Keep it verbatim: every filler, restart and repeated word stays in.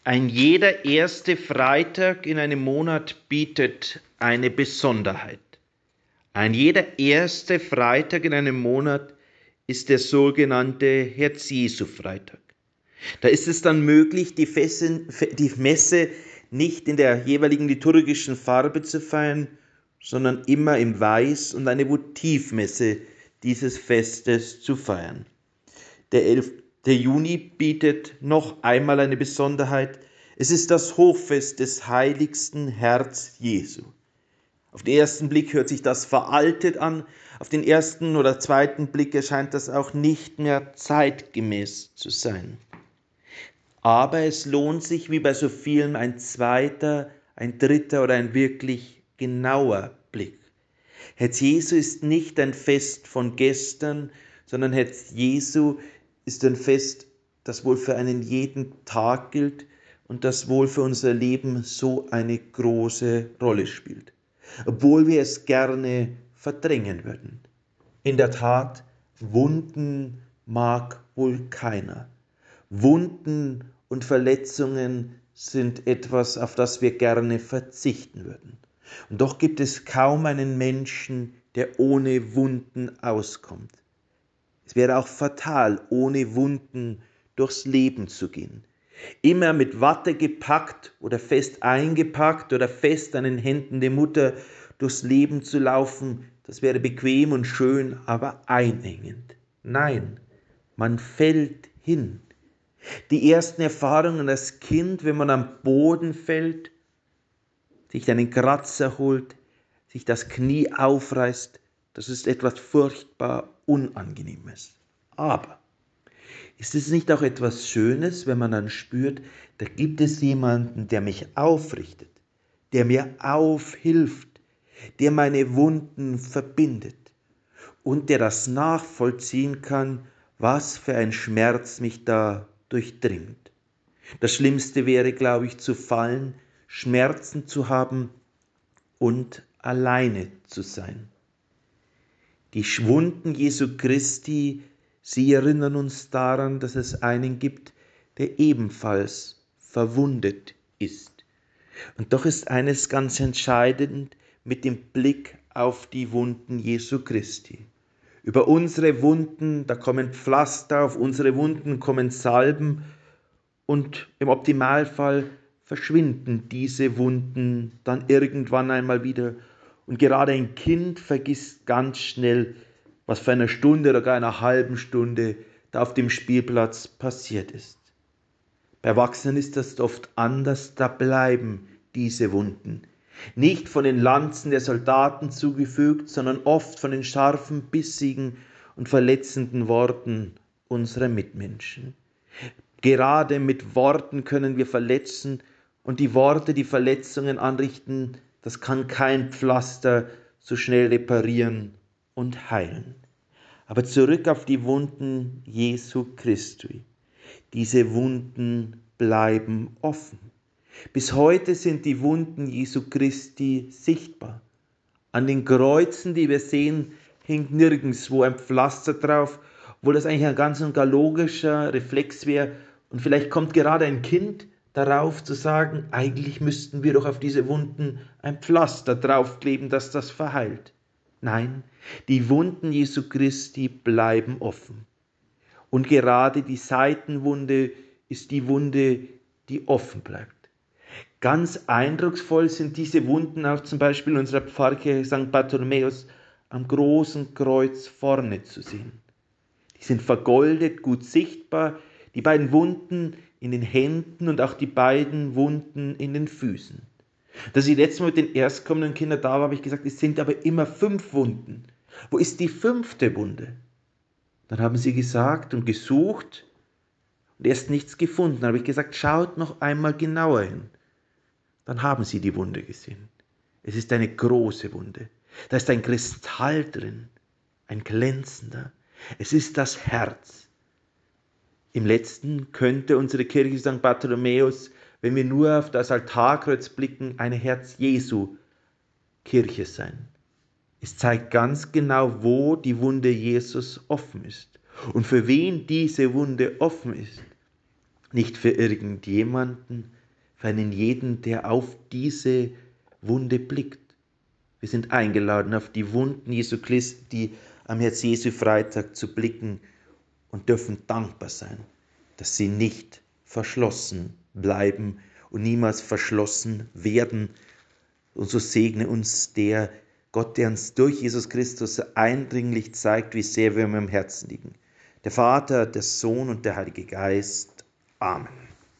Ein jeder erste Freitag in einem Monat bietet eine Besonderheit. Ein jeder erste Freitag in einem Monat ist der sogenannte Herz-Jesu-Freitag. Da ist es dann möglich, die, Fessen, die Messe nicht in der jeweiligen liturgischen Farbe zu feiern, sondern immer im Weiß und eine Votivmesse dieses Festes zu feiern. Der elfte Juni bietet noch einmal eine Besonderheit. Es ist das Hochfest des heiligsten Herz Jesu. Auf den ersten Blick hört sich das veraltet an, auf den ersten oder zweiten Blick erscheint das auch nicht mehr zeitgemäß zu sein. Aber es lohnt sich, wie bei so vielen, ein zweiter, ein dritter oder ein wirklich genauer Blick. Herz Jesu ist nicht ein Fest von gestern, sondern Herz Jesu ist ein Fest, das wohl für einen jeden Tag gilt und das wohl für unser Leben so eine große Rolle spielt, obwohl wir es gerne verdrängen würden. In der Tat, Wunden mag wohl keiner. Wunden und Verletzungen sind etwas, auf das wir gerne verzichten würden. Und doch gibt es kaum einen Menschen, der ohne Wunden auskommt. Es wäre auch fatal, ohne Wunden durchs Leben zu gehen. Immer mit Watte gepackt oder fest eingepackt oder fest an den Händen der Mutter durchs Leben zu laufen, das wäre bequem und schön, aber einengend. Nein, man fällt hin. Die ersten Erfahrungen als Kind, wenn man am Boden fällt, sich einen Kratzer holt, sich das Knie aufreißt, das ist etwas furchtbar Unangenehmes. Aber ist es nicht auch etwas Schönes, wenn man dann spürt, da gibt es jemanden, der mich aufrichtet, der mir aufhilft, der meine Wunden verbindet und der das nachvollziehen kann, was für ein Schmerz mich da durchdringt. Das Schlimmste wäre, glaube ich, zu fallen, Schmerzen zu haben und alleine zu sein. Die Wunden Jesu Christi, sie erinnern uns daran, dass es einen gibt, der ebenfalls verwundet ist. Und doch ist eines ganz entscheidend mit dem Blick auf die Wunden Jesu Christi. Über unsere Wunden, da kommen Pflaster, auf unsere Wunden kommen Salben und im Optimalfall verschwinden diese Wunden dann irgendwann einmal wieder. Und gerade ein Kind vergisst ganz schnell, was für eine Stunde oder gar einer halben Stunde da auf dem Spielplatz passiert ist. Bei Erwachsenen ist das oft anders, da bleiben diese Wunden. Nicht von den Lanzen der Soldaten zugefügt, sondern oft von den scharfen, bissigen und verletzenden Worten unserer Mitmenschen. Gerade mit Worten können wir verletzen und die Worte, die Verletzungen anrichten, das kann kein Pflaster so schnell reparieren und heilen. Aber zurück auf die Wunden Jesu Christi. Diese Wunden bleiben offen. Bis heute sind die Wunden Jesu Christi sichtbar. An den Kreuzen, die wir sehen, hängt nirgendwo ein Pflaster drauf, obwohl das eigentlich ein ganz und gar logischer Reflex wäre. Und vielleicht kommt gerade ein Kind darauf zu sagen, eigentlich müssten wir doch auf diese Wunden ein Pflaster draufkleben, dass das verheilt. Nein, die Wunden Jesu Christi bleiben offen. Und gerade die Seitenwunde ist die Wunde, die offen bleibt. Ganz eindrucksvoll sind diese Wunden auch zum Beispiel in unserer Pfarrkirche Sankt Bartholomäus am großen Kreuz vorne zu sehen. Die sind vergoldet, gut sichtbar, die beiden Wunden in den Händen und auch die beiden Wunden in den Füßen. Dass ich letztes Mal mit den erstkommenden Kindern da war, habe ich gesagt, es sind aber immer fünf Wunden. Wo ist die fünfte Wunde? Dann haben sie gesagt und gesucht und erst nichts gefunden. Dann habe ich gesagt, schaut noch einmal genauer hin. Dann haben sie die Wunde gesehen. Es ist eine große Wunde. Da ist ein Kristall drin, ein glänzender. Es ist das Herz. Im letzten könnte unsere Kirche Sankt Bartholomäus, wenn wir nur auf das Altarkreuz blicken, eine Herz-Jesu-Kirche sein. Es zeigt ganz genau, wo die Wunde Jesus offen ist und für wen diese Wunde offen ist. nicht für irgendjemanden, für einen jeden, der auf diese Wunde blickt. Wir sind eingeladen, auf die Wunden Jesu Christi am Herz-Jesu-Freitag zu blicken und dürfen dankbar sein, dass sie nicht verschlossen bleiben und niemals verschlossen werden. Und so segne uns der Gott, der uns durch Jesus Christus eindringlich zeigt, wie sehr wir ihm am Herzen liegen. Der Vater, der Sohn und der Heilige Geist. Amen.